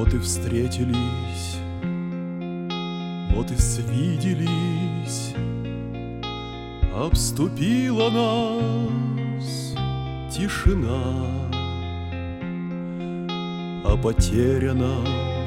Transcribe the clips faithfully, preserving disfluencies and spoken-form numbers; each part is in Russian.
Вот и встретились, вот и свиделись, обступила нас тишина, о потерянном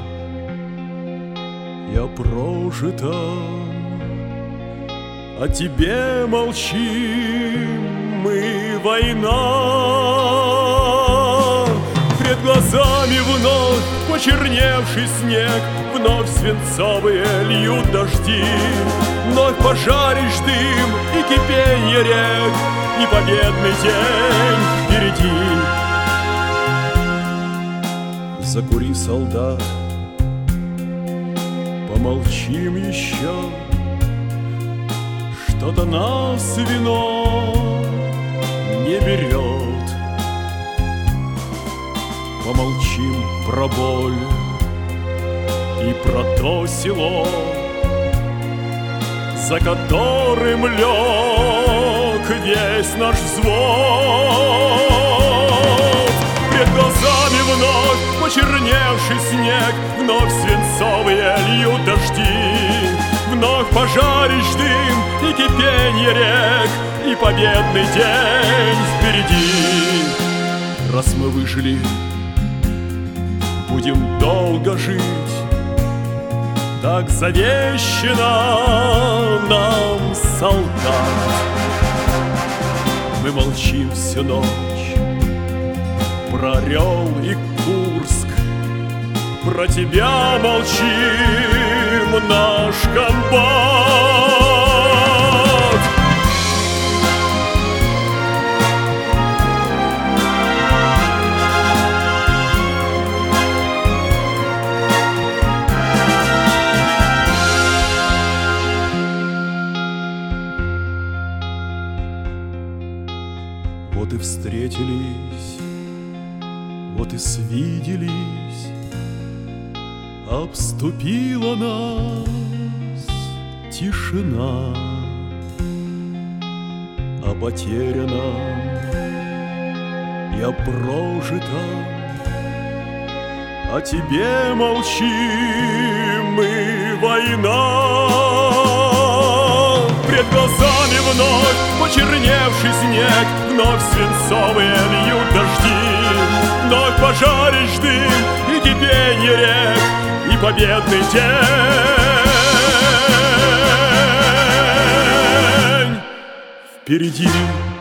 и о прожитом, о тебе молчим мы, война. Пред глазами вновь почерневший снег, вновь свинцовые льют дожди, вновь пожаришь дым и кипенье рек, и победный день впереди. Закури, солдат, помолчим еще, что-то нас вино не берет. Помолчим про боль и про то село, за которым лег весь наш взвод. Пред глазами вновь почерневший снег, вновь свинцовые льют дожди, вновь пожаришь дым и кипенье рек, и победный день впереди. Раз мы выжили, будем долго жить, так завещено нам, солдат. Мы молчим всю ночь про Орел и Курск, про тебя молчим, наш комбат. Вот и встретились, вот и свиделись, обступила нас тишина, о потерянном и о прожитом, о тебе молчим мы, война. Пред глазами вновь почерневший снег, вновь свинцовые льют дожди, вновь пожаришь дым и кипенье рек, и победный день впереди.